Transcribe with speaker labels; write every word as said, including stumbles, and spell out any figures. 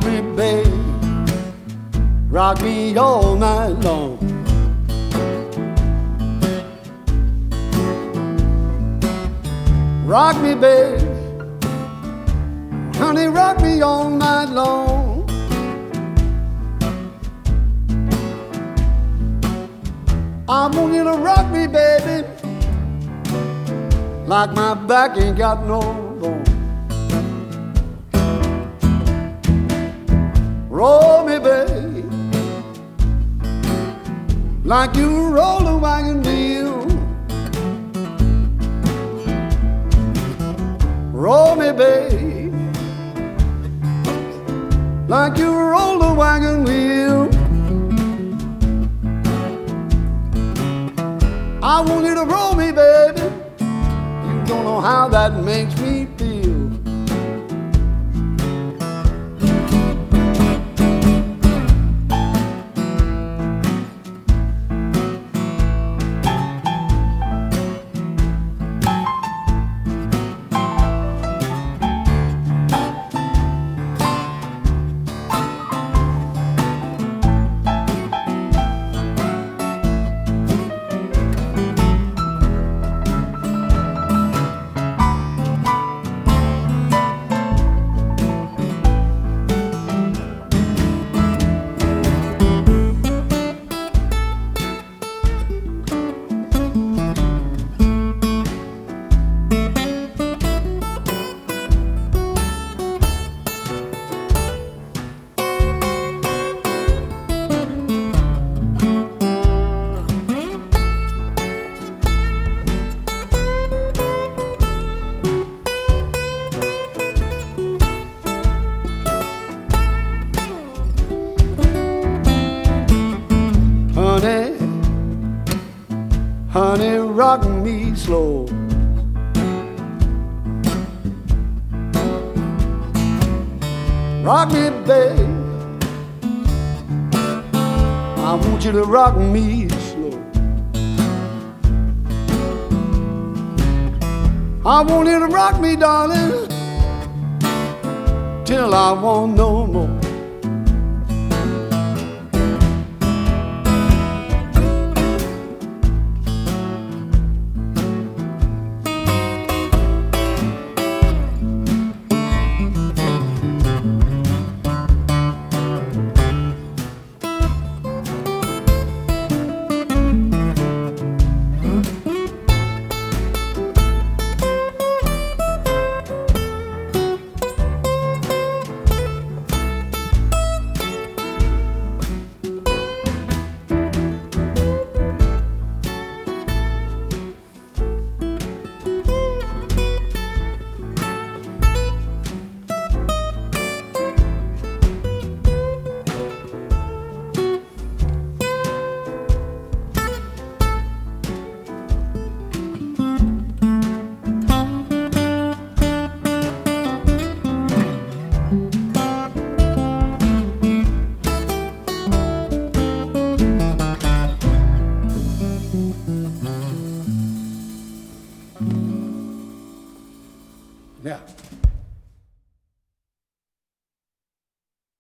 Speaker 1: me, babe, rock me all night long. Rock me, babe, honey, rock me all night long. I want you to rock me, baby, like my back ain't got no bone. Roll me, babe, like you roll a wagon wheel. Roll me, babe, like you roll a wagon wheel. I want you to roll me, baby. You don't know how that makes me feel. Honey, honey, rock me slow. Rock me, babe, I want you to rock me slow. I want you to rock me, darling, till I want no more. Yeah.